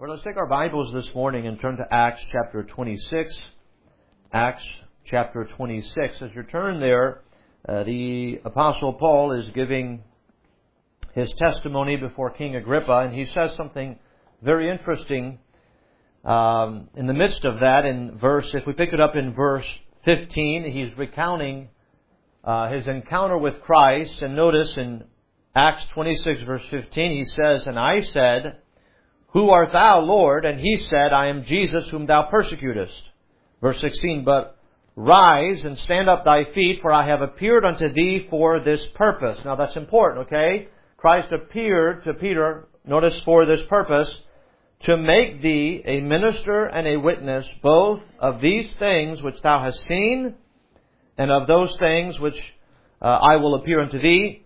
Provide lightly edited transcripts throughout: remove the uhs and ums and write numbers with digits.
Well, let's take our Bibles this morning and turn to Acts chapter 26. Acts chapter 26. As you turn there, the Apostle Paul is giving his testimony before King Agrippa, and he says something very interesting in the midst of that. If we pick it up in verse 15, he's recounting his encounter with Christ. And notice in Acts 26 verse 15, he says, "And I said, Who art thou, Lord? And he said, I am Jesus whom thou persecutest." Verse 16, "But rise and stand up thy feet, for I have appeared unto thee for this purpose." Now that's important, okay? Christ appeared to Peter, notice, for this purpose, "to make thee a minister and a witness both of these things which thou hast seen, and of those things which I will appear unto thee."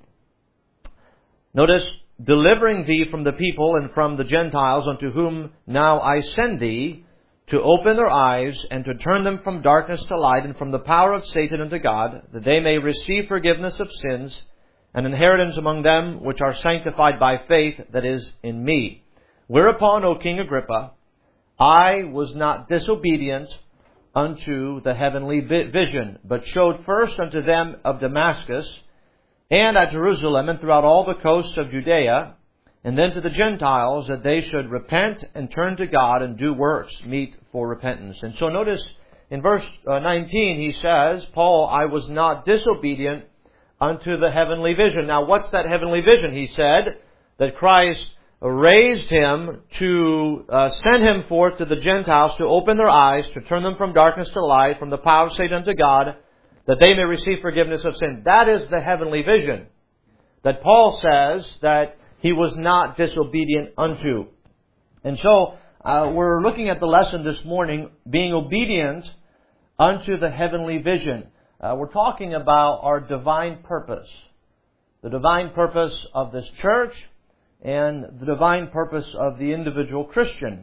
Notice, "delivering thee from the people and from the Gentiles, unto whom now I send thee, to open their eyes, and to turn them from darkness to light, and from the power of Satan unto God, that they may receive forgiveness of sins, and inheritance among them which are sanctified by faith that is in me. Whereupon, O King Agrippa, I was not disobedient unto the heavenly vision, but showed first unto them of Damascus, and at Jerusalem, and throughout all the coasts of Judea, and then to the Gentiles, that they should repent and turn to God and do works meet for repentance." And so notice in verse 19, he says, Paul, "I was not disobedient unto the heavenly vision." Now what's that heavenly vision? He said that Christ raised him to send him forth to the Gentiles, to open their eyes, to turn them from darkness to light, from the power of Satan to God, that they may receive forgiveness of sin. That is the heavenly vision that Paul says that he was not disobedient unto. And so we're looking at the lesson this morning, being obedient unto the heavenly vision. We're talking about our divine purpose, the divine purpose of this church, and the divine purpose of the individual Christian.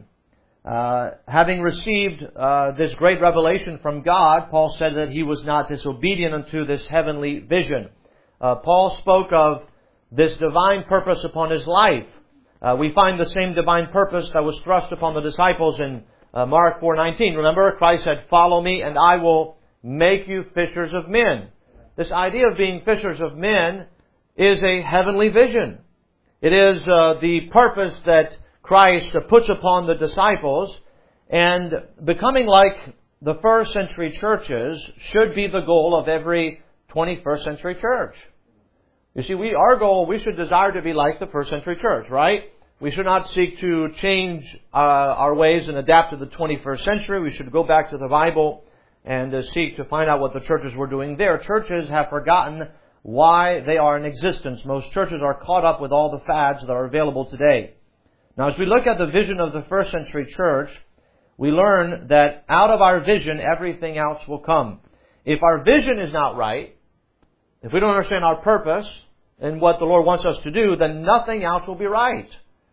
Having received this great revelation from God, Paul said that he was not disobedient unto this heavenly vision. Paul spoke of this divine purpose upon his life. We find the same divine purpose that was thrust upon the disciples in Mark 4:19. Remember, Christ said, "Follow me and I will make you fishers of men." This idea of being fishers of men is a heavenly vision. It is the purpose that Christ puts upon the disciples, and becoming like the first century churches should be the goal of every 21st century church. You see, our goal, we should desire to be like the first century church, right? We should not seek to change our ways and adapt to the 21st century. We should go back to the Bible and seek to find out what the churches were doing there. Churches have forgotten why they are in existence. Most churches are caught up with all the fads that are available today. Now, as we look at the vision of the first century church, we learn that out of our vision, everything else will come. If our vision is not right, if we don't understand our purpose and what the Lord wants us to do, then nothing else will be right.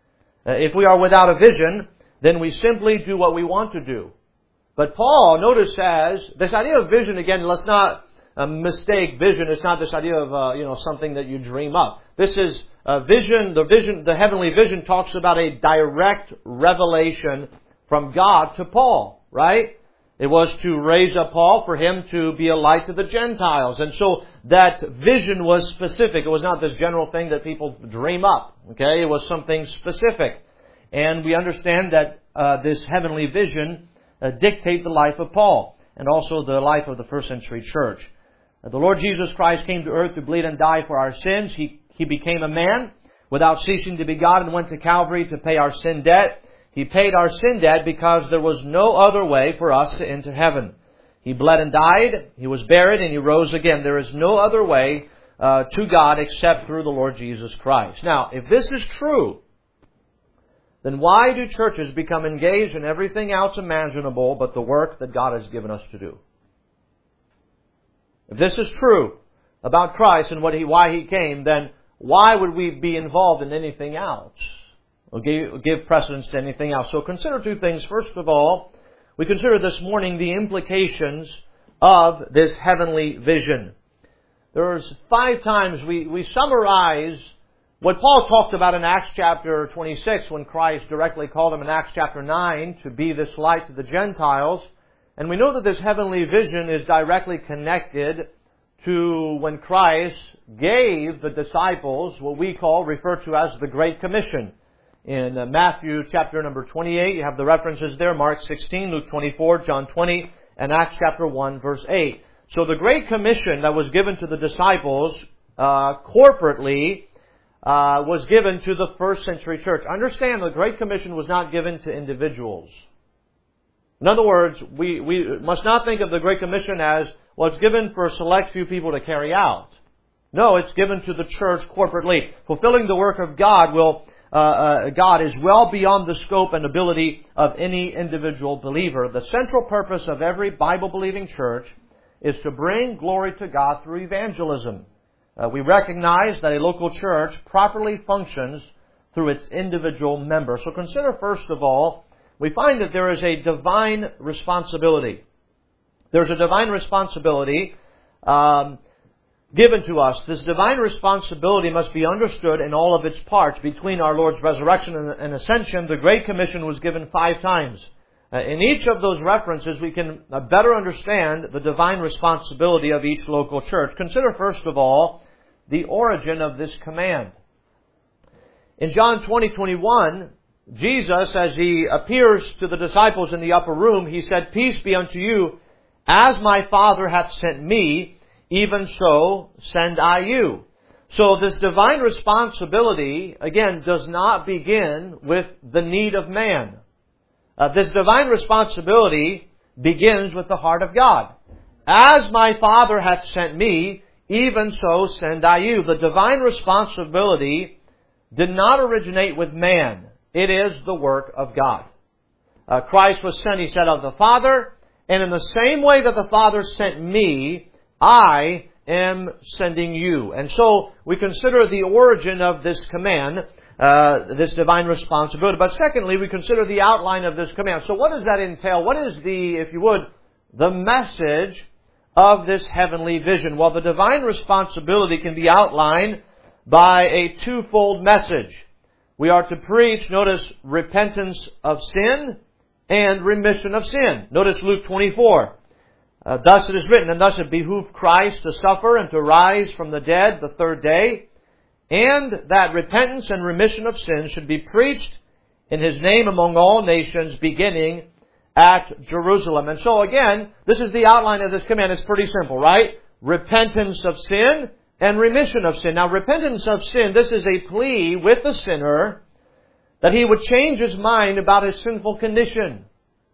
If we are without a vision, then we simply do what we want to do. But Paul, notice, says, this idea of vision, again, let's not mistake vision. It's not this idea of, something that you dream up. This is vision. The heavenly vision talks about a direct revelation from God to Paul, right? It was to raise up Paul, for him to be a light to the Gentiles. And so that vision was specific. It was not this general thing that people dream up, okay? It was something specific. And we understand that this heavenly vision dictates the life of Paul and also the life of the first century church. The Lord Jesus Christ came to earth to bleed and die for our sins. He became a man without ceasing to be God and went to Calvary to pay our sin debt. He paid our sin debt because there was no other way for us to enter heaven. He bled and died. He was buried and He rose again. There is no other way to God except through the Lord Jesus Christ. Now, if this is true, then why do churches become engaged in everything else imaginable but the work that God has given us to do? If this is true about Christ and why He came, then why would we be involved in anything else? Or give precedence to anything else? So consider two things. First of all, we consider this morning the implications of this heavenly vision. There's 5 times we summarize what Paul talked about in Acts chapter 26 when Christ directly called him in Acts chapter 9 to be this light to the Gentiles. And we know that this heavenly vision is directly connected to when Christ gave the disciples what we refer to as the Great Commission. In Matthew chapter number 28, you have the references there, Mark 16, Luke 24, John 20, and Acts chapter 1, verse 8. So the Great Commission that was given to the disciples corporately was given to the first century church. Understand, the Great Commission was not given to individuals. In other words, we must not think of the Great Commission as, well, it's given for a select few people to carry out. No, it's given to the church corporately. Fulfilling the work of God God is well beyond the scope and ability of any individual believer. The central purpose of every Bible-believing church is to bring glory to God through evangelism. We recognize that a local church properly functions through its individual members. So consider, first of all, we find that there is a divine responsibility. There's a divine responsibility given to us. This divine responsibility must be understood in all of its parts. Between our Lord's resurrection and ascension, the Great Commission was given 5 times. In each of those references, we can better understand the divine responsibility of each local church. Consider, first of all, the origin of this command. In John 20:21, Jesus, as He appears to the disciples in the upper room, He said, "Peace be unto you, as my Father hath sent me, even so send I you." So this divine responsibility, again, does not begin with the need of man. This divine responsibility begins with the heart of God. As my Father hath sent me, even so send I you. The divine responsibility did not originate with man. It is the work of God. Christ was sent, He said, of the Father, and in the same way that the Father sent me, I am sending you. And so we consider the origin of this command, this divine responsibility. But secondly, we consider the outline of this command. So what does that entail? What is the, if you would, the message of this heavenly vision? Well, the divine responsibility can be outlined by a twofold message. We are to preach, notice, repentance of sin and remission of sin. Notice Luke 24. Thus it is written, and thus it behooved Christ to suffer and to rise from the dead the 3rd day, and that repentance and remission of sins should be preached in His name among all nations, beginning at Jerusalem. And so again, this is the outline of this command. It's pretty simple, right? Repentance of sin and remission of sin. Now, repentance of sin, this is a plea with the sinner that he would change his mind about his sinful condition.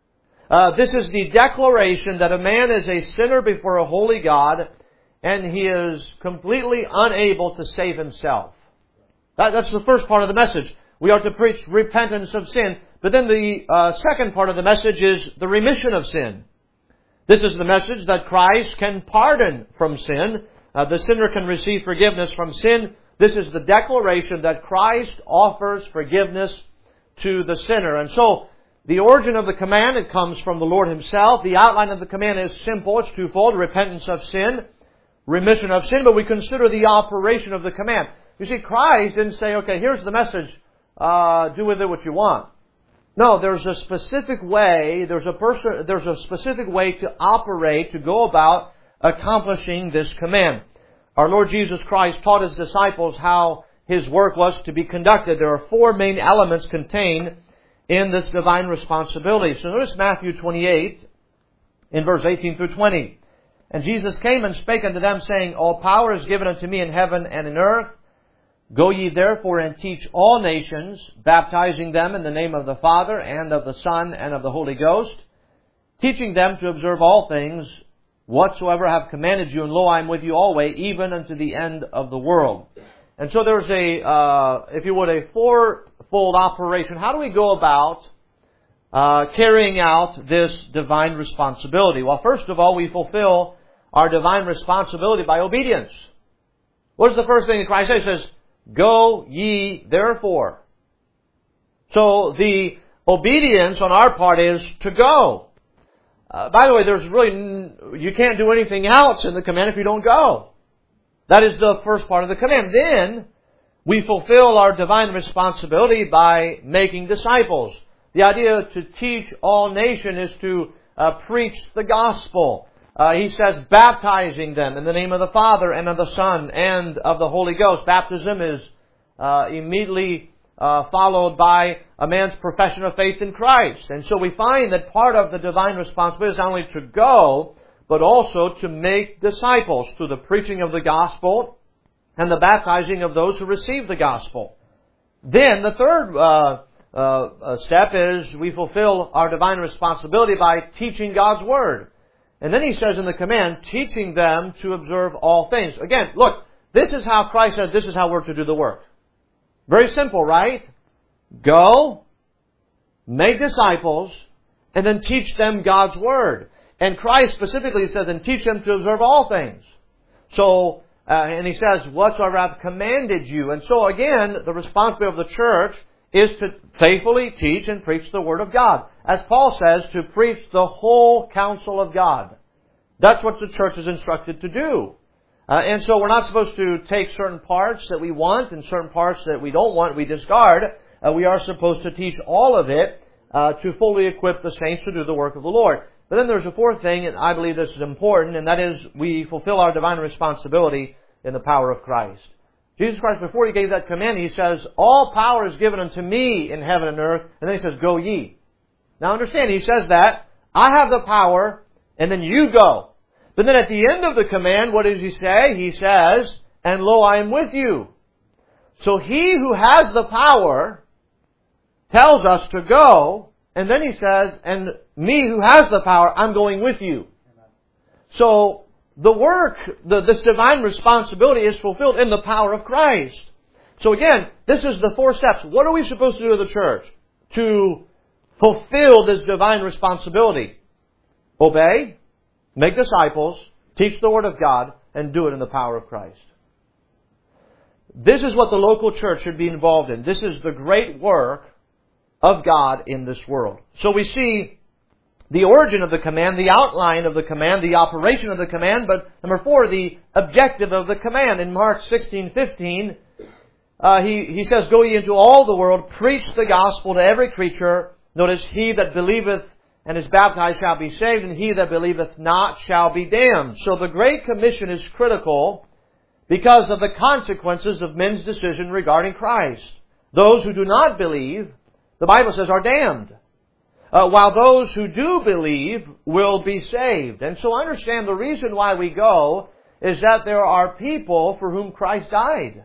This is the declaration that a man is a sinner before a holy God and he is completely unable to save himself. That's the first part of the message. We are to preach repentance of sin. But then the second part of the message is the remission of sin. This is the message that Christ can pardon from sin. The sinner can receive forgiveness from sin. This is the declaration that Christ offers forgiveness to the sinner. And so, the origin of the command, it comes from the Lord Himself. The outline of the command is simple. It's twofold. Repentance of sin, remission of sin. But we consider the operation of the command. You see, Christ didn't say, okay, here's the message. Do with it what you want. No, there's a specific way, there's a specific way to operate, to go about accomplishing this command. Our Lord Jesus Christ taught His disciples how His work was to be conducted. There are 4 main elements contained in this divine responsibility. So notice Matthew 28 in verse 18 through 20. And Jesus came and spake unto them, saying, All power is given unto me in heaven and in earth. Go ye therefore and teach all nations, baptizing them in the name of the Father and of the Son and of the Holy Ghost, teaching them to observe all things whatsoever I have commanded you, and lo, I am with you always, even unto the end of the world. And so there's if you would, a 4-fold operation. How do we go about carrying out this divine responsibility? Well, first of all, we fulfill our divine responsibility by obedience. What is the first thing that Christ says? He says, Go ye therefore. So the obedience on our part is to go. By the way, you can't do anything else in the command if you don't go. That is the first part of the command. Then, We fulfill our divine responsibility by making disciples. The idea to teach all nations is to preach the gospel. He says, baptizing them in the name of the Father and of the Son and of the Holy Ghost. Baptism is immediately followed by a man's profession of faith in Christ. And so we find that part of the divine responsibility is not only to go, but also to make disciples through the preaching of the gospel and the baptizing of those who receive the gospel. Then the third step is we fulfill our divine responsibility by teaching God's Word. And then he says in the command, teaching them to observe all things. Again, look, this is how Christ said this is how we're to do the work. Very simple, right? Go, make disciples, and then teach them God's Word. And Christ specifically says, and teach them to observe all things. So, and he says, whatsoever I have commanded you. And so again, the responsibility of the church is to faithfully teach and preach the Word of God. As Paul says, to preach the whole counsel of God. That's what the church is instructed to do. And so we're not supposed to take certain parts that we want and certain parts that we don't want, we discard. We are supposed to teach all of it to fully equip the saints to do the work of the Lord. But then there's a fourth thing, and I believe this is important, and that is we fulfill our divine responsibility in the power of Christ. Jesus Christ, before He gave that command, He says, all power is given unto me in heaven and earth. And then He says, go ye. Now understand, He says that, I have the power, and then you go. But then at the end of the command, what does He say? He says, and lo, I am with you. So He who has the power tells us to go, and then He says, and me who has the power, I'm going with you. So the work, this divine responsibility is fulfilled in the power of Christ. So again, this is the 4 steps. What are we supposed to do as a church to fulfill this divine responsibility? Obey, make disciples, teach the Word of God, and do it in the power of Christ. This is what the local church should be involved in. This is the great work of God in this world. So we see the origin of the command, the outline of the command, the operation of the command, but number 4, the objective of the command. In Mark 16:15, he says, go ye into all the world, preach the gospel to every creature. Notice, he that believeth and is baptized shall be saved, and he that believeth not shall be damned. So the Great Commission is critical because of the consequences of men's decision regarding Christ. Those who do not believe, the Bible says, are damned. While those who do believe will be saved. And so understand the reason why we go is that there are people for whom Christ died.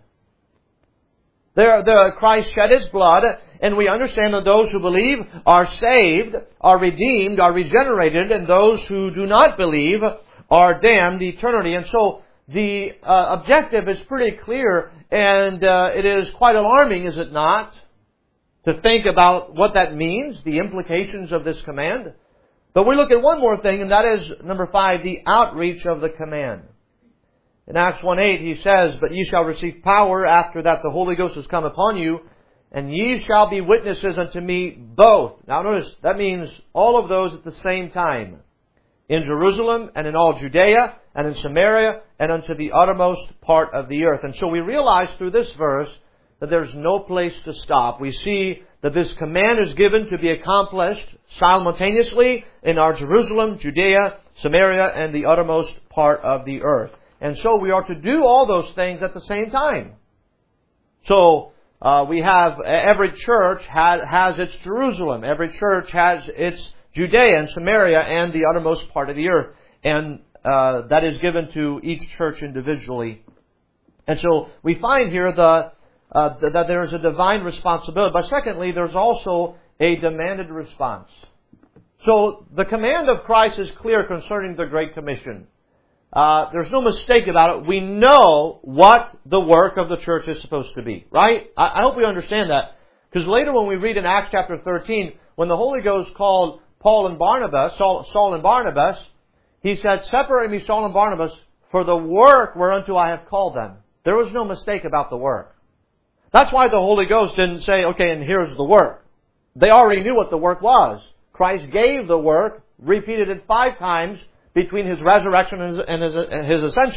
Christ shed His blood, and we understand that those who believe are saved, are redeemed, are regenerated, and those who do not believe are damned eternity. And so the objective is pretty clear, and it is quite alarming, is it not, to think about what that means, the implications of this command. But we look at one more thing, and that is, number 5, the outreach of the command. In Acts 1:8, he says, but ye shall receive power after that the Holy Ghost has come upon you, and ye shall be witnesses unto me both. Now notice, that means all of those at the same time. In Jerusalem, and in all Judea, and in Samaria, and unto the uttermost part of the earth. And so we realize through this verse that there's no place to stop. We see that this command is given to be accomplished simultaneously in our Jerusalem, Judea, Samaria, and the uttermost part of the earth. And so we are to do all those things at the same time. So we have, every church has its Jerusalem. Every church has its Judea and Samaria and the uttermost part of the earth. And that is given to each church individually. And so we find here that there is a divine responsibility. But secondly, there's also a demanded response. So the command of Christ is clear concerning the Great Commission. There's no mistake about it. We know what the work of the church is supposed to be, right? I hope we understand that. Because later when we read in Acts chapter 13, when the Holy Ghost called Saul and Barnabas, He said, separate me, Saul and Barnabas, for the work whereunto I have called them. There was no mistake about the work. That's why the Holy Ghost didn't say, okay, and here's the work. They already knew what the work was. Christ gave the work, repeated it 5 times between His resurrection and His ascension,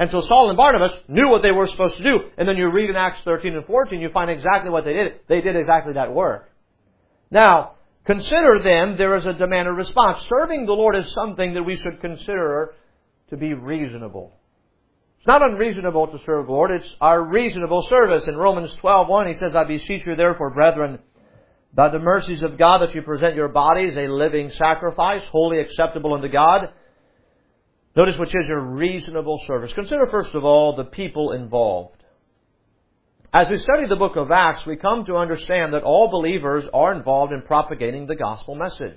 And so Saul and Barnabas knew what they were supposed to do. And then you read in Acts 13 and 14, you find exactly what they did. They did exactly that work. Now, consider then there is a demand and response. Serving the Lord is something that we should consider to be reasonable. It's not unreasonable to serve the Lord. It's our reasonable service. In Romans 12:1, he says, I beseech you therefore, brethren, by the mercies of God, that you present your bodies a living sacrifice, wholly acceptable unto God. Notice which is your reasonable service. Consider first of all the people involved. As we study the book of Acts, we come to understand that all believers are involved in propagating the gospel message.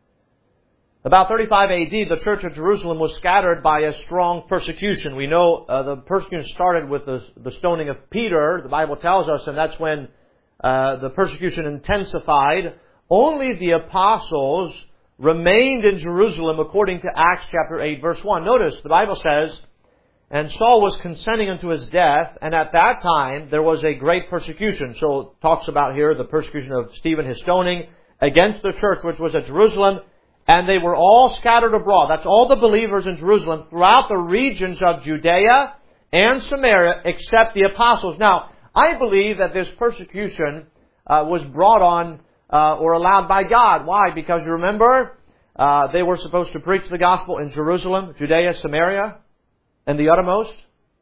About 35 AD, the church of Jerusalem was scattered by a strong persecution. We know the persecution started with the stoning of Peter, the Bible tells us, and that's when the persecution intensified. Only the apostles remained in Jerusalem according to Acts chapter 8 verse 1. Notice, the Bible says, and Saul was consenting unto his death, and at that time there was a great persecution. So it talks about here the persecution of Stephen, his stoning, against the church which was at Jerusalem, and they were all scattered abroad. That's all the believers in Jerusalem throughout the regions of Judea and Samaria except the apostles. Now, I believe that this persecution was brought on or allowed by God. Why? Because you remember, they were supposed to preach the gospel in Jerusalem, Judea, Samaria, and the uttermost.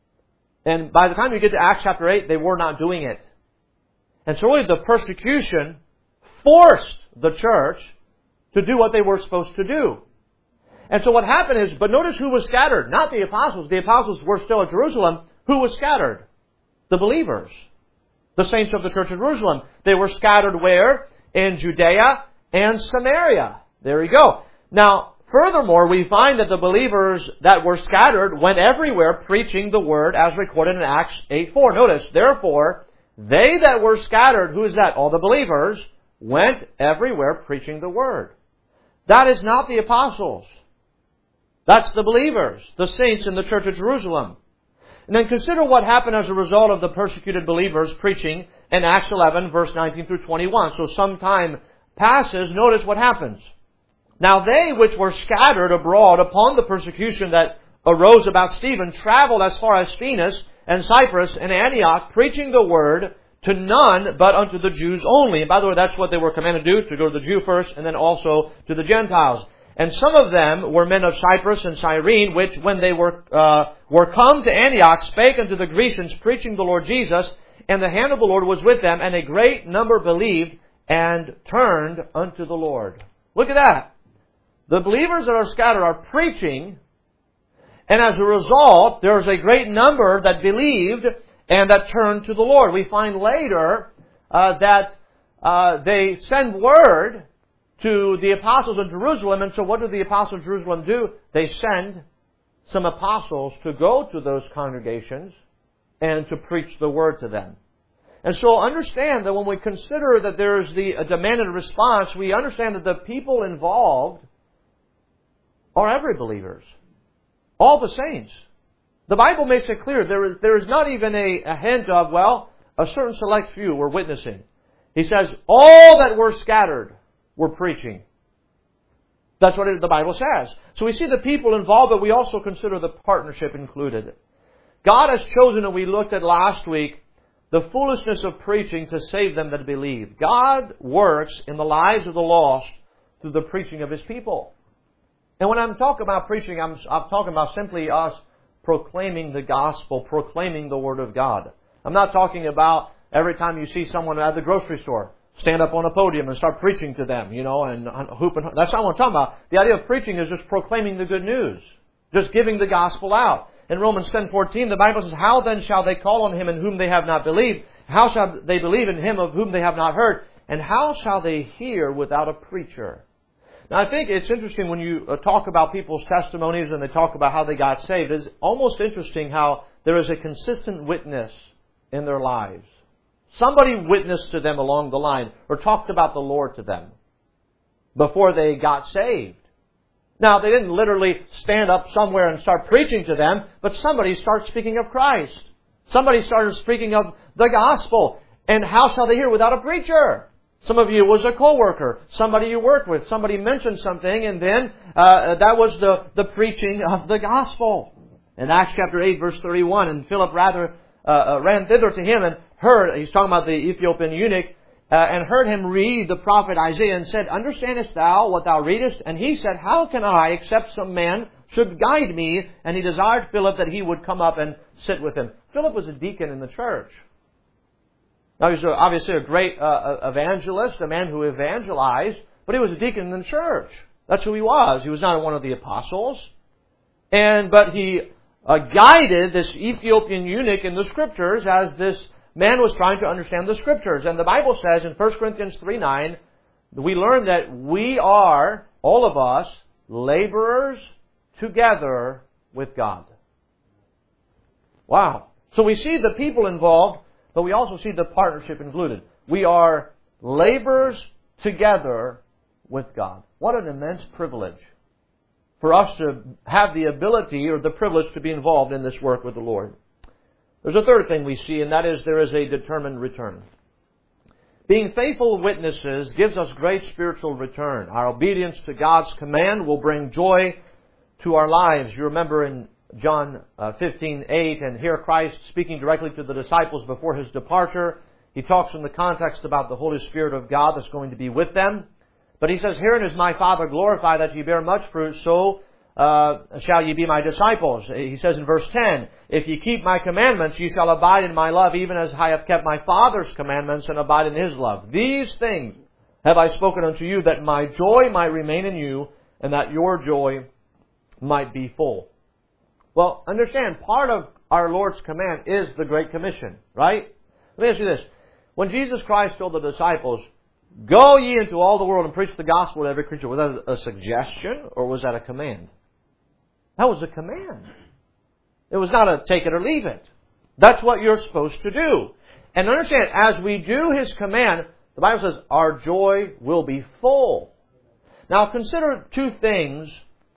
And by the time you get to Acts chapter 8, they were not doing it. And so really the persecution forced the church to do what they were supposed to do. And so what happened is, but notice who was scattered. Not the apostles. The apostles were still at Jerusalem. Who was scattered? The believers. The saints of the church of Jerusalem. They were scattered where? In Judea and Samaria. There you go. Now, furthermore, we find that the believers that were scattered went everywhere preaching the word as recorded in Acts 8:4. Notice, therefore, they that were scattered, who is that? All the believers, went everywhere preaching the word. That is not the apostles. That's the believers, the saints in the church of Jerusalem. And then consider what happened as a result of the persecuted believers preaching in Acts 11, verse 19 through 21. So some time passes, notice what happens. Now they which were scattered abroad upon the persecution that arose about Stephen traveled as far as Phoenix and Cyprus and Antioch, preaching the word to none but unto the Jews only. And by the way, that's what they were commanded to do, to go to the Jew first and then also to the Gentiles. And some of them were men of Cyprus and Cyrene, which when they were come to Antioch, spake unto the Grecians, preaching the Lord Jesus, and the hand of the Lord was with them, and a great number believed and turned unto the Lord. Look at that. The believers that are scattered are preaching, and as a result, there's a great number that believed and that turned to the Lord. We find later that they send word to the apostles in Jerusalem. And so what do the apostles in Jerusalem do? They send some apostles to go to those congregations and to preach the word to them. And so understand that when we consider that there's a demand and response, we understand that the people involved are every believers. All the saints. The Bible makes it clear there is not even a hint of, well, a certain select few were witnessing. He says, all that were scattered were preaching. That's what the Bible says. So we see the people involved, but we also consider the partnership included. God has chosen, and we looked at last week, the foolishness of preaching to save them that believe. God works in the lives of the lost through the preaching of His people. And when I'm talking about preaching, I'm talking about simply us proclaiming the gospel, proclaiming the Word of God. I'm not talking about every time you see someone at the grocery store, stand up on a podium and start preaching to them, and hoop and that's not what I'm talking about. The idea of preaching is just proclaiming the good news. Just giving the gospel out. In Romans 10:14, the Bible says, how then shall they call on Him in whom they have not believed? How shall they believe in Him of whom they have not heard? And how shall they hear without a preacher? Now, I think it's interesting when you talk about people's testimonies and they talk about how they got saved. It's almost interesting how there is a consistent witness in their lives. Somebody witnessed to them along the line or talked about the Lord to them before they got saved. Now, they didn't literally stand up somewhere and start preaching to them, but somebody started speaking of Christ. Somebody started speaking of the gospel. And how shall they hear without a preacher? Some of you was a co-worker, somebody you worked with, somebody mentioned something, and then that was the preaching of the gospel. In Acts chapter 8, verse 31, and Philip ran thither to him and heard, he's talking about the Ethiopian eunuch, and heard him read the prophet Isaiah and said, Understandest thou what thou readest? And he said, How can I, except some man should guide me? And he desired Philip that he would come up and sit with him. Philip was a deacon in the church. Now, he's obviously a great evangelist, a man who evangelized, but he was a deacon in the church. That's who he was. He was not one of the apostles. But he guided this Ethiopian eunuch in the Scriptures as this man was trying to understand the Scriptures. And the Bible says in 1 Corinthians 3:9, we learn that we are, all of us, laborers together with God. Wow. So we see the people involved, but we also see the partnership included. We are laborers together with God. What an immense privilege for us to have the ability or the privilege to be involved in this work with the Lord. There's a third thing we see, and that is there is a determined return. Being faithful witnesses gives us great spiritual return. Our obedience to God's command will bring joy to our lives. You remember in John 15:8, and here Christ speaking directly to the disciples before His departure. He talks in the context about the Holy Spirit of God that's going to be with them. But He says, Herein is my Father glorified, that ye bear much fruit, so shall ye be my disciples. He says in verse 10, If ye keep my commandments, ye shall abide in my love, even as I have kept my Father's commandments and abide in His love. These things have I spoken unto you, that my joy might remain in you, and that your joy might be full. Well, understand, part of our Lord's command is the Great Commission, right? Let me ask you this. When Jesus Christ told the disciples, Go ye into all the world and preach the gospel to every creature, was that a suggestion or was that a command? That was a command. It was not a take it or leave it. That's what you're supposed to do. And understand, as we do His command, the Bible says our joy will be full. Now consider two things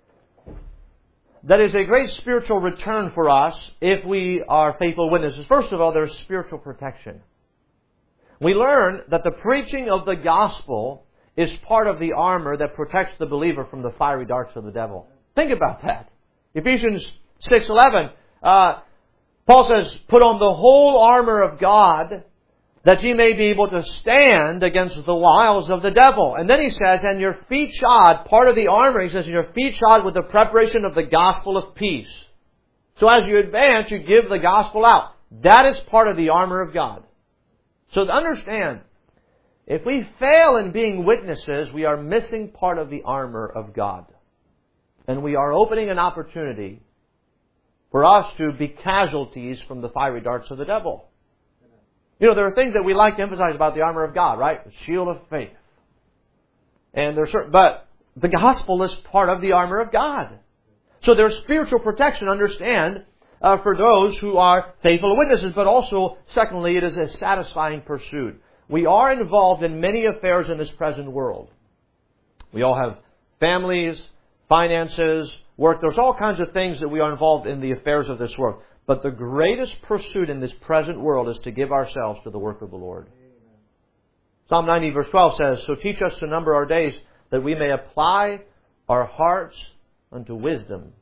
that is a great spiritual return for us if we are faithful witnesses. First of all, there's spiritual protection. We learn that the preaching of the gospel is part of the armor that protects the believer from the fiery darts of the devil. Think about that. Ephesians 6:11, Paul says, Put on the whole armor of God, that ye may be able to stand against the wiles of the devil. And then he says, And your feet shod, part of the armor, he says, And your feet shod with the preparation of the gospel of peace. So as you advance, you give the gospel out. That is part of the armor of God. So to understand, if we fail in being witnesses, we are missing part of the armor of God. And we are opening an opportunity for us to be casualties from the fiery darts of the devil. You know, there are things that we like to emphasize about the armor of God, right? The shield of faith. And but the gospel is part of the armor of God. So there's spiritual protection, understand, for those who are faithful witnesses. But also, secondly, it is a satisfying pursuit. We are involved in many affairs in this present world. We all have families, finances, work. There's all kinds of things that we are involved in the affairs of this world. But the greatest pursuit in this present world is to give ourselves to the work of the Lord. Amen. Psalm 90 verse 12 says, So teach us to number our days, that we may apply our hearts unto wisdom.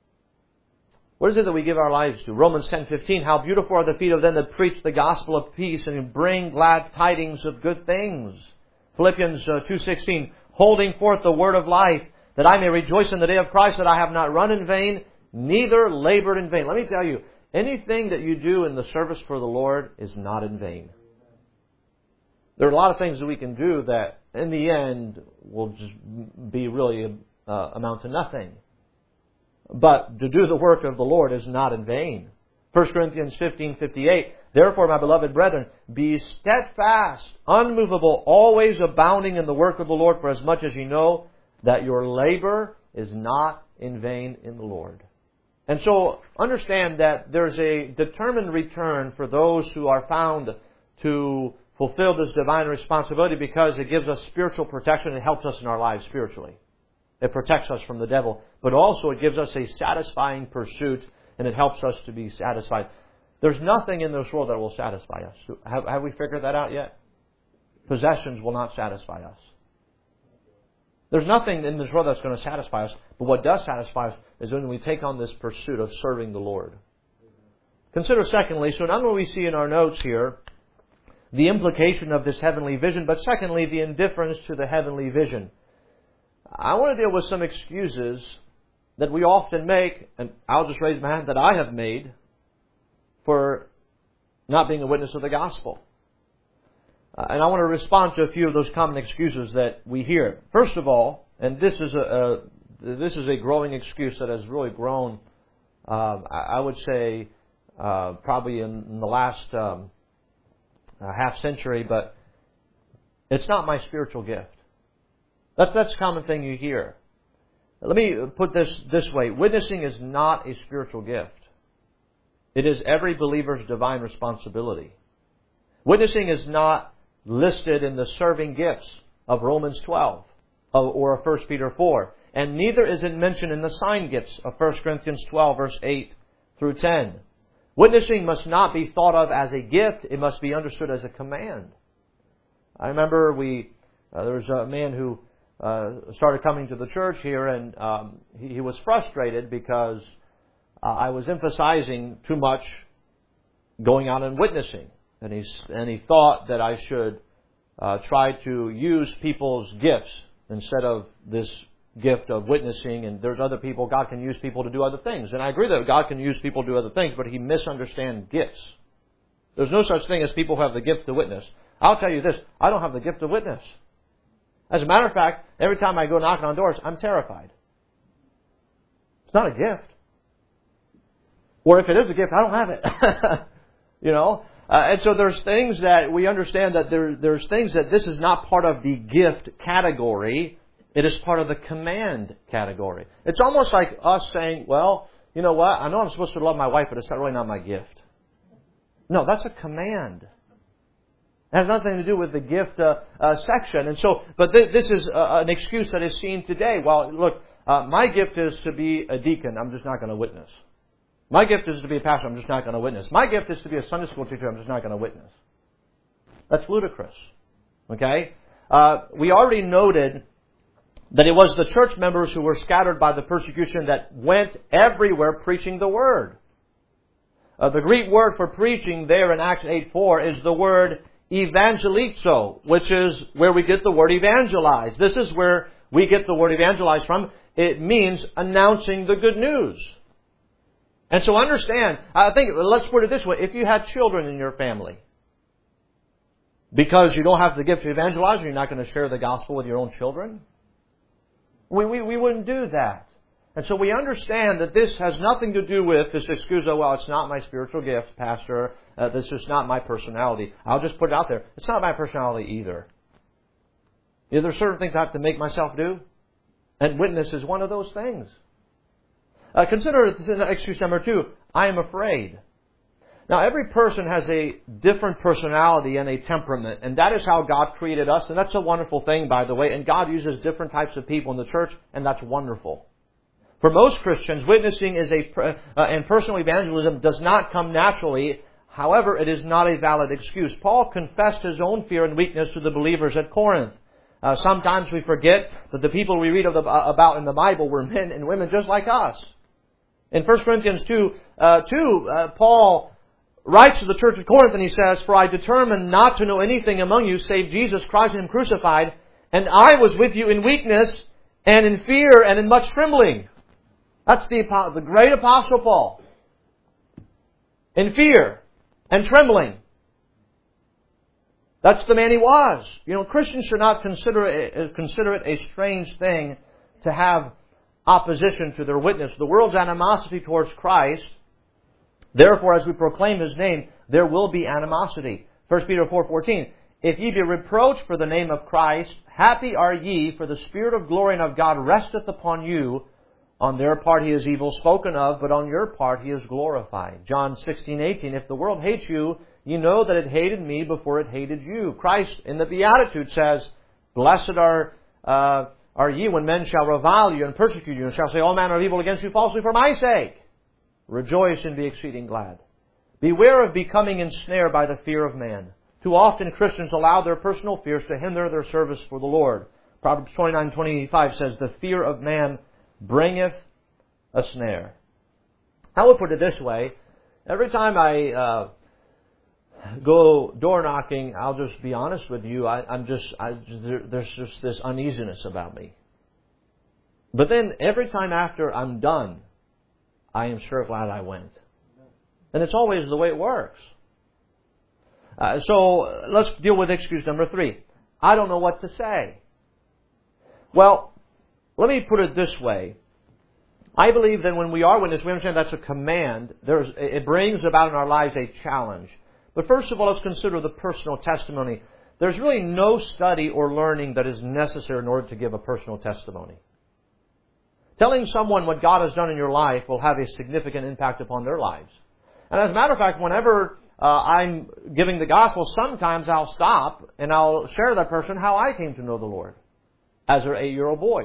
What is it that we give our lives to? Romans 10:15, How beautiful are the feet of them that preach the gospel of peace and bring glad tidings of good things. Philippians 2:16, Holding forth the word of life, that I may rejoice in the day of Christ, that I have not run in vain, neither labored in vain. Let me tell you, anything that you do in the service for the Lord is not in vain. There are a lot of things that we can do that in the end will just be really amount to nothing. But to do the work of the Lord is not in vain. 1 Corinthians 15:58, Therefore, my beloved brethren, be steadfast, unmovable, always abounding in the work of the Lord, for as much as you know that your labor is not in vain in the Lord. And so understand that there's a determined return for those who are found to fulfill this divine responsibility, because it gives us spiritual protection and helps us in our lives spiritually. It protects us from the devil, but also it gives us a satisfying pursuit, and it helps us to be satisfied. There's nothing in this world that will satisfy us. Have we figured that out yet? Possessions will not satisfy us. There's nothing in this world that's going to satisfy us. But what does satisfy us is when we take on this pursuit of serving the Lord. Consider secondly, so not only we see in our notes here the implication of this heavenly vision, but secondly, the indifference to the heavenly vision. I want to deal with some excuses that we often make, and I'll just raise my hand, that I have made for not being a witness of the gospel. And I want to respond to a few of those common excuses that we hear. First of all, and this is a growing excuse that has really grown, I would say, probably in the last half century, but it's not my spiritual gift. That's a common thing you hear. Let me put this way. Witnessing is not a spiritual gift. It is every believer's divine responsibility. Witnessing is not listed in the serving gifts of Romans 12 or of 1 Peter 4. And neither is it mentioned in the sign gifts of 1 Corinthians 12, verse 8 through 10. Witnessing must not be thought of as a gift. It must be understood as a command. I remember there was a man who started coming to the church here, and he was frustrated because I was emphasizing too much going out and witnessing. And he thought that I should try to use people's gifts instead of this gift of witnessing. And there's other people, God can use people to do other things. And I agree that God can use people to do other things, but he misunderstands gifts. There's no such thing as people who have the gift to witness. I'll tell you this, I don't have the gift to witness. As a matter of fact, every time I go knocking on doors, I'm terrified. It's not a gift. Or if it is a gift, I don't have it. You know? And so there's things that we understand that there's things that this is not part of the gift category. It is part of the command category. It's almost like us saying, well, you know what? I know I'm supposed to love my wife, but it's really not my gift. No, that's a command. It has nothing to do with the gift section. And so, but this is an excuse that is seen today. Well, look, my gift is to be a deacon. I'm just not going to witness. My gift is to be a pastor. I'm just not going to witness. My gift is to be a Sunday school teacher. I'm just not going to witness. That's ludicrous. Okay? We already noted that it was the church members who were scattered by the persecution that went everywhere preaching the word. The Greek word for preaching there in Acts 8:4 is the word evangelizo, which is where we get the word evangelize. This is where we get the word evangelize from. It means announcing the good news. And so understand, I think, let's put it this way. If you had children in your family, because you don't have the gift to evangelize, you're not going to share the gospel with your own children, we wouldn't do that. And so we understand that this has nothing to do with this excuse of, well, it's not my spiritual gift, Pastor. This is not my personality. I'll just put it out there. It's not my personality either. There are certain things I have to make myself do. And witness is one of those things. Consider excuse number 2. I am afraid. Now, every person has a different personality and a temperament, and that is how God created us, and that's a wonderful thing, by the way, and God uses different types of people in the church, and that's wonderful. For most Christians, witnessing and personal evangelism does not come naturally. However, it is not a valid excuse. Paul confessed his own fear and weakness to the believers at Corinth. Sometimes we forget that the people we read about in the Bible were men and women just like us. In 1 Corinthians 2, Paul writes to the church at Corinth and he says, "For I determined not to know anything among you save Jesus Christ and Him crucified, and I was with you in weakness and in fear and in much trembling." That's the great Apostle Paul. In fear and trembling. That's the man he was. You know, Christians should not consider it a strange thing to have opposition to their witness. The world's animosity towards Christ, therefore, as we proclaim His name, there will be animosity. 1 Peter 4:14. If ye be reproached for the name of Christ, happy are ye, for the Spirit of glory and of God resteth upon you. On their part He is evil spoken of, but on your part He is glorified. John 16:18. If the world hates you, ye know that it hated me before it hated you. Christ in the Beatitude says, "Blessed are ye when men shall revile you and persecute you, and shall say all manner of evil against you falsely for my sake. Rejoice and be exceeding glad." Beware of becoming ensnared by the fear of man. Too often Christians allow their personal fears to hinder their service for the Lord. Proverbs 29:25 says, "The fear of man bringeth a snare." I would put it this way. Every time I go door knocking, I'll just be honest with you, there's just this uneasiness about me. But then every time after I'm done, I am sure glad I went. And it's always the way it works. So let's deal with excuse number 3. I don't know what to say. Well, let me put it this way. I believe that when we are witness, we understand that's a command. It brings about in our lives a challenge. But first of all, let's consider the personal testimony. There's really no study or learning that is necessary in order to give a personal testimony. Telling someone what God has done in your life will have a significant impact upon their lives. And as a matter of fact, whenever I'm giving the gospel, sometimes I'll stop and I'll share with that person how I came to know the Lord as an 8-year-old boy.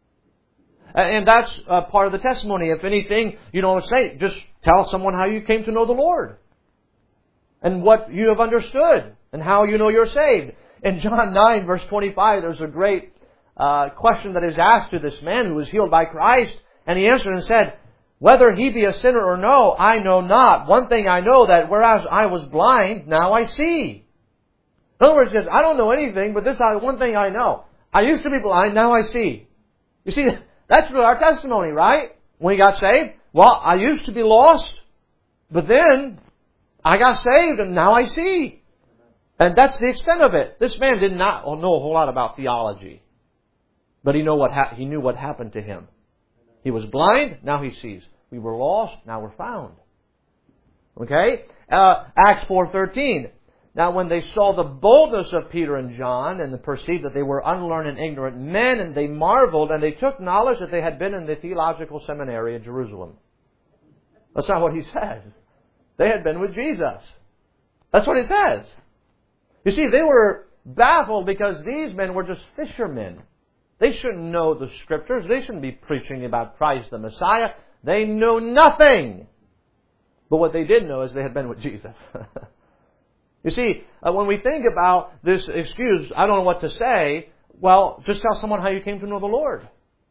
And that's part of the testimony. If anything, you don't say, just tell someone how you came to know the Lord. And what you have understood. And how you know you're saved. In John 9, verse 25, there's a great question that is asked to this man who was healed by Christ. And he answered and said, "Whether he be a sinner or no, I know not. One thing I know, that whereas I was blind, now I see." In other words, he says, I don't know anything, but this one thing I know. I used to be blind, now I see. You see, that's really our testimony, right? When we got saved, well, I used to be lost, but then I got saved and now I see. And that's the extent of it. This man did not know a whole lot about theology, but he knew what happened to him. He was blind, now he sees. We were lost, now we're found. Okay? Acts 4:13. Now when they saw the boldness of Peter and John, and perceived that they were unlearned and ignorant men, and they marveled, and they took knowledge that they had been in the theological seminary in Jerusalem. That's not what he says. They had been with Jesus. That's what it says. You see, they were baffled because these men were just fishermen. They shouldn't know the Scriptures. They shouldn't be preaching about Christ the Messiah. They know nothing. But what they did know is they had been with Jesus. You see, when we think about this excuse, I don't know what to say, well, just tell someone how you came to know the Lord.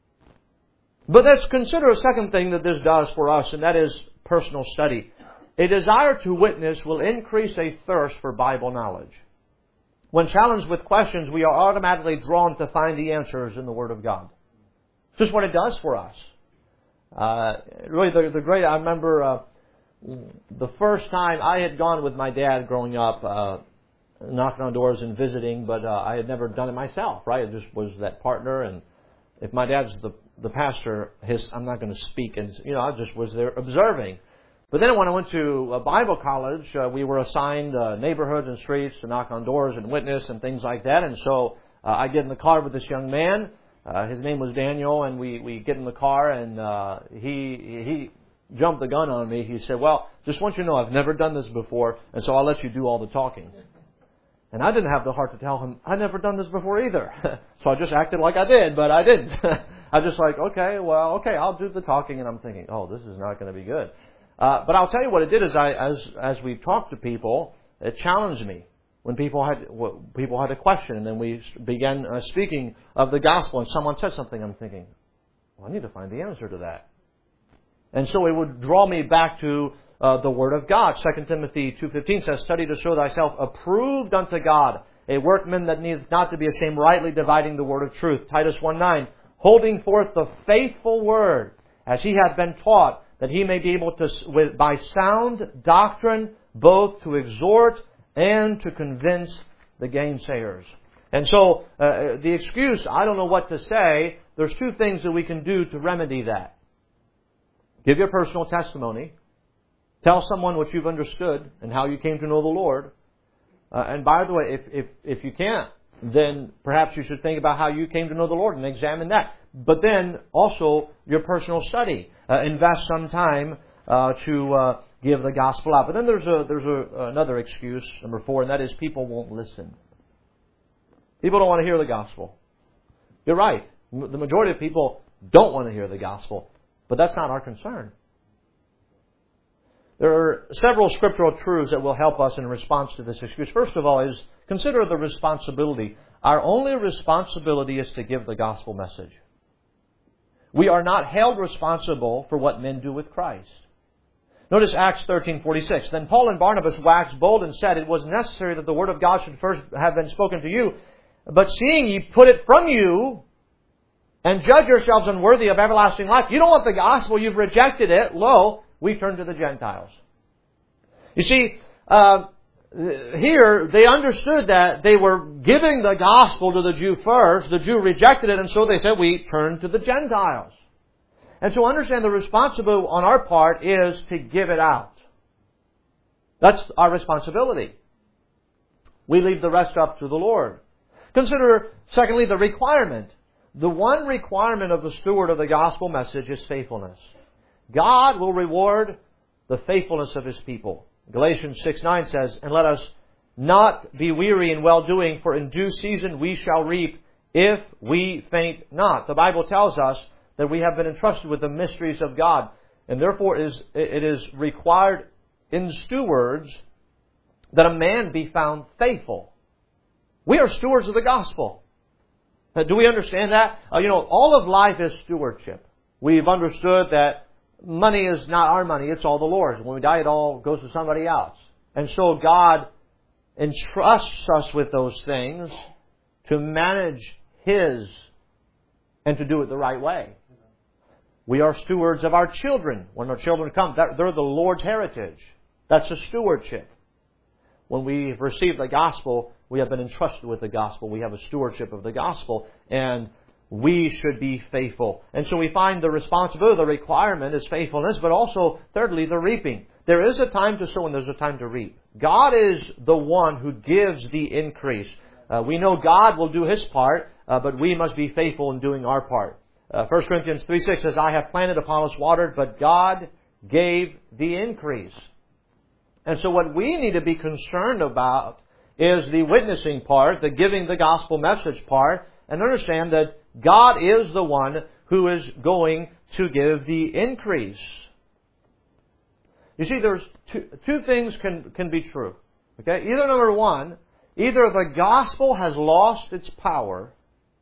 But let's consider a second thing that this does for us, and that is personal study. A desire to witness will increase a thirst for Bible knowledge. When challenged with questions, we are automatically drawn to find the answers in the Word of God. It's just what it does for us. Really, I remember the first time I had gone with my dad growing up, knocking on doors and visiting, but I had never done it myself, right? It just was that partner, and if my dad's the pastor, I'm not going to speak, and I just was there observing. But then when I went to a Bible college, we were assigned neighborhoods and streets to knock on doors and witness and things like that. And so I get in the car with this young man. His name was Daniel, and we get in the car, and he jumped the gun on me. He said, "Well, just want you to know I've never done this before, and so I'll let you do all the talking." And I didn't have the heart to tell him I'd never done this before either. So I just acted like I did, but I didn't. I was just like, okay, I'll do the talking. And I'm thinking, oh, this is not going to be good. But I'll tell you what it did is as we talked to people, it challenged me. When people had a question, and then we began speaking of the gospel, and someone said something, I'm thinking, well, I need to find the answer to that. And so it would draw me back to the Word of God. 2 Timothy 2:15 says, "Study to show thyself approved unto God, a workman that needeth not to be ashamed, rightly dividing the word of truth." Titus 1:9, "Holding forth the faithful word, as he hath been taught, that he may be able to, by sound doctrine, both to exhort and to convince the gainsayers." And so, the excuse, I don't know what to say, there's two things that we can do to remedy that. Give your personal testimony. Tell someone what you've understood and how you came to know the Lord. And by the way, if you can't, then perhaps you should think about how you came to know the Lord and examine that. But then also your personal study. Invest some time to give the gospel out. But then there's another excuse, number 4, and that is people won't listen. People don't want to hear the gospel. You're right. The majority of people don't want to hear the gospel. But that's not our concern. There are several scriptural truths that will help us in response to this excuse. First of all is consider the responsibility Our only responsibility is to give the gospel message. We are not held responsible for what men do with Christ. Notice Acts 13:46. Then Paul and Barnabas waxed bold and said, It was necessary that the word of God should first have been spoken to you. But seeing ye put it from you, and judge yourselves unworthy of everlasting life. You don't want the gospel, you've rejected it. Lo, we turn to the Gentiles. You see, here they understood that they were giving the gospel to the Jew first. The Jew rejected it, and so they said, we turn to the Gentiles. And so understand the responsibility on our part is to give it out. That's our responsibility. We leave the rest up to the Lord. Consider, secondly, the requirement. The one requirement of the steward of the gospel message is faithfulness. God will reward the faithfulness of His people. Galatians 6:9 says, And let us not be weary in well-doing, for in due season we shall reap if we faint not. The Bible tells us that we have been entrusted with the mysteries of God, and therefore it is required in stewards that a man be found faithful. We are stewards of the gospel. Do we understand that? All of life is stewardship. We've understood that money is not our money, it's all the Lord's. When we die, it all goes to somebody else. And so God entrusts us with those things to manage His and to do it the right way. We are stewards of our children. When our children come, they're the Lord's heritage. That's a stewardship. When we receive the gospel, we have been entrusted with the gospel. We have a stewardship of the gospel, and we should be faithful. And so we find the responsibility, the requirement is faithfulness, but also, thirdly, the reaping. There is a time to sow and there's a time to reap. God is the one who gives the increase. We know God will do His part, but we must be faithful in doing our part. 1 Corinthians 3:6 says, I have planted, Apollos watered, but God gave the increase. And so what we need to be concerned about is the witnessing part, the giving the gospel message part, and understand that God is the one who is going to give the increase. You see, there's two things can be true. Okay? Either number one, either the gospel has lost its power,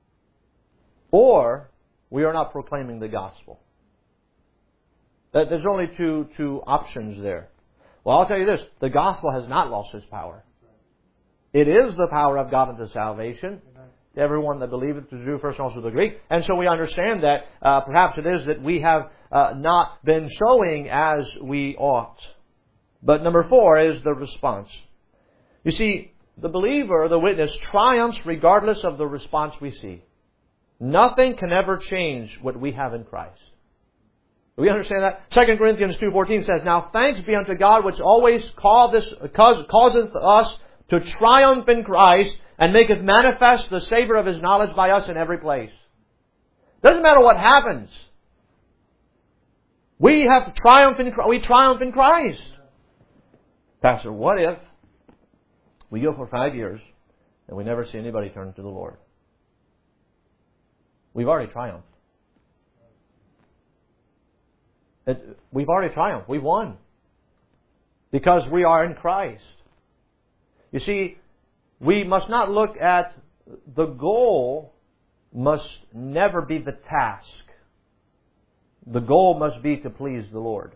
or we are not proclaiming the gospel. There's only two options there. Well, I'll tell you this, the gospel has not lost its power. It is the power of God unto salvation. To everyone that believeth, to the Jew first and also the Greek. And so we understand that perhaps it is that we have not been sowing as we ought. But number 4 is the response. You see, the believer, the witness, triumphs regardless of the response we see. Nothing can ever change what we have in Christ. Do we understand that? 2 Corinthians 2:14 says, Now thanks be unto God which always causeth us to triumph in Christ, and maketh manifest the savour of His knowledge by us in every place. Doesn't matter what happens. We have triumph in Christ. Pastor, what if we go for 5 years and we never see anybody turn to the Lord? We've already triumphed. We've already triumphed. We've won. Because we are in Christ. You see, we must not look at the goal must never be the task. The goal must be to please the Lord.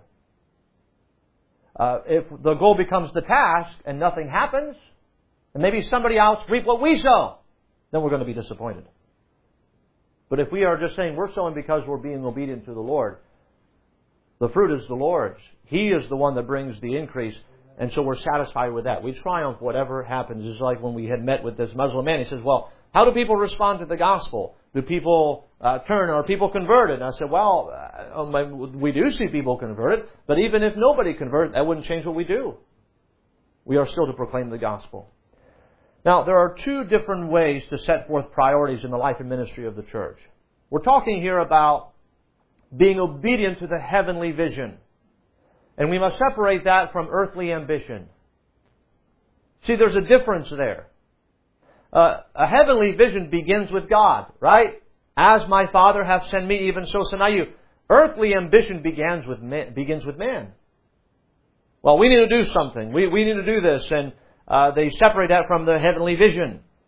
If the goal becomes the task and nothing happens, and maybe somebody else reap what we sow, then we're going to be disappointed. But if we are just saying we're sowing because we're being obedient to the Lord, the fruit is the Lord's. He is the one that brings the increase. And so we're satisfied with that. We triumph whatever happens. It's like when we had met with this Muslim man. He says, well, how do people respond to the gospel? Do people turn? Or are people converted? And I said, well, we do see people converted. But even if nobody converted, that wouldn't change what we do. We are still to proclaim the gospel. Now, there are 2 different ways to set forth priorities in the life and ministry of the church. We're talking here about being obedient to the heavenly vision. And we must separate that from earthly ambition. See, there's a difference there. A heavenly vision begins with God, right? As my Father hath sent me, even so send I you. Earthly ambition begins with man. Well, we need to do something. We need to do this. And they separate that from the heavenly vision.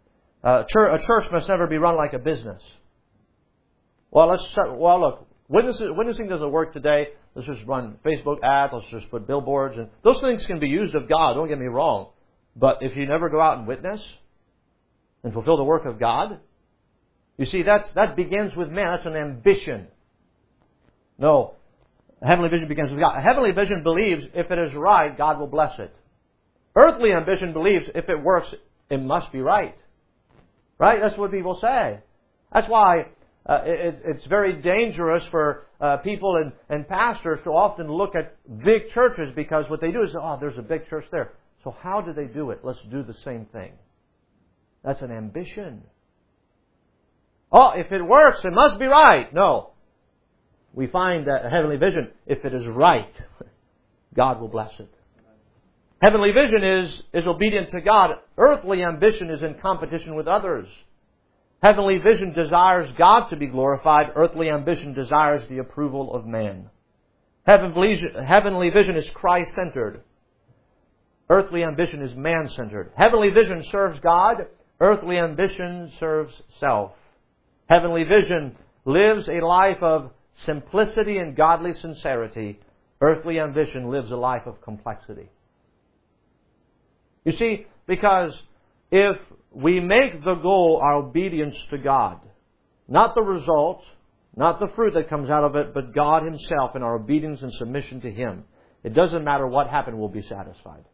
A church must never be run like a business. Well, look, witnessing doesn't work today. Let's just run Facebook ads. Let's just put billboards. And those things can be used of God, don't get me wrong. But if you never go out and witness and fulfill the work of God, you see, that begins with man. That's an ambition. No, heavenly vision begins with God. A heavenly vision believes if it is right, God will bless it. Earthly ambition believes if it works, it must be right. Right? That's what people say. That's why it's very dangerous for people and pastors to often look at big churches, because what they do is, oh, there's a big church there. So how do they do it? Let's do the same thing. That's an ambition. Oh, if it works, it must be right. No. We find that a heavenly vision, if it is right, God will bless it. Heavenly vision is obedient to God. Earthly ambition is in competition with others. Heavenly vision desires God to be glorified. Earthly ambition desires the approval of man. Heavenly vision is Christ-centered. Earthly ambition is man-centered. Heavenly vision serves God. Earthly ambition serves self. Heavenly vision lives a life of simplicity and godly sincerity. Earthly ambition lives a life of complexity. You see, because if we make the goal our obedience to God, not the result, not the fruit that comes out of it, but God Himself and our obedience and submission to Him, it doesn't matter what happened, we'll be satisfied.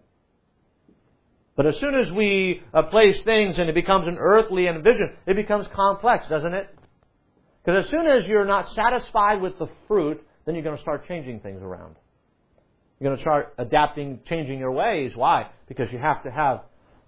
But as soon as we place things and it becomes an earthly vision, it becomes complex, doesn't it? Because as soon as you're not satisfied with the fruit, then you're going to start changing things around. You're going to start adapting, changing your ways. Why? Because you have to have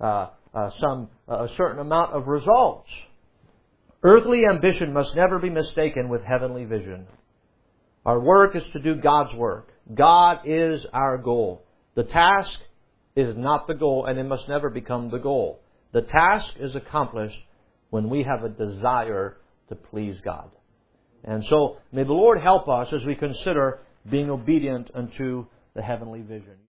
a certain amount of results. Earthly ambition must never be mistaken with heavenly vision. Our work is to do God's work. God is our goal. The task is not the goal, and it must never become the goal. The task is accomplished when we have a desire to please God. And so, may the Lord help us as we consider being obedient unto the heavenly vision.